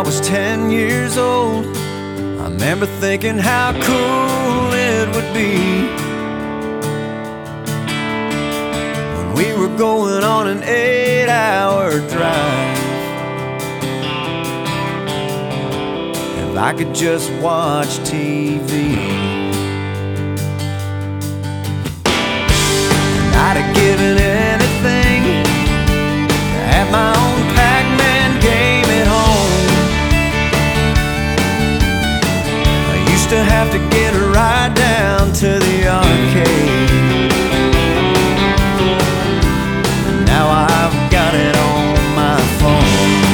I was 10 years old, I remember thinking how cool it would be when we were going on an 8-hour drive. If I could just watch TV, and I'd have given anything to have my own Pac-Man game at home. I used to have to get a ride down to the arcade, and now I've got it on my phone.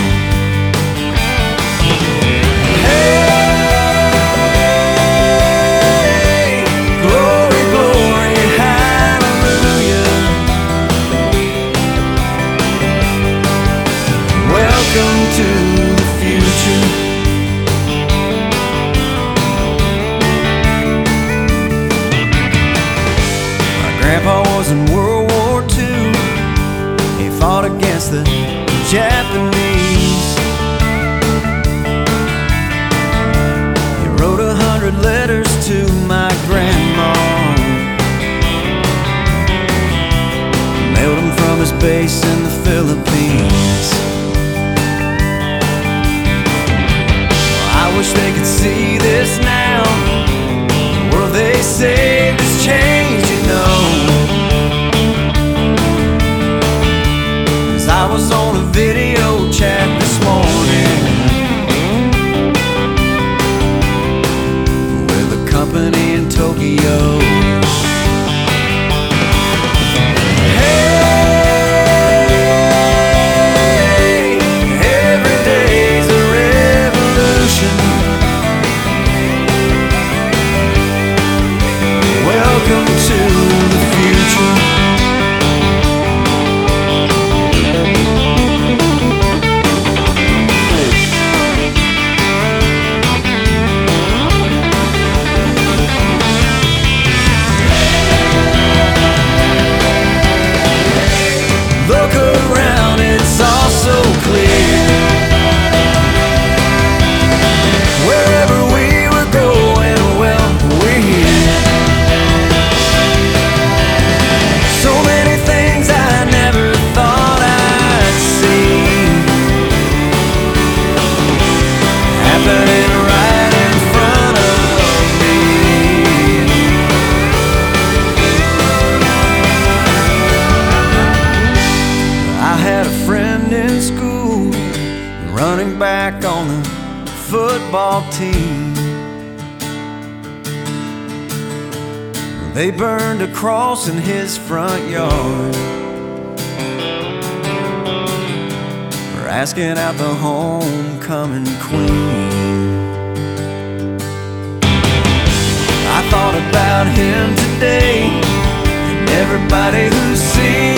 Hey, glory, glory, hallelujah. Welcome to the future. My grandpa was in World War II. He fought against the Japanese. He wrote 100 letters to my grandma, mailed them from his base in the Philippines. I wish they could see this now. The world they saved has changed, you know. 'Cause I was on a video chat this morning with a company in Tokyo. Hey, every day's a revolution. Welcome to the future. Look around, it's all so clear. Wherever we were going, well, we're here. So many things I never thought I'd see happening right in front of me. I had a friend in school running back on the football team. They burned a cross in his front yard for asking out the homecoming queen. I thought about him today and everybody who's seen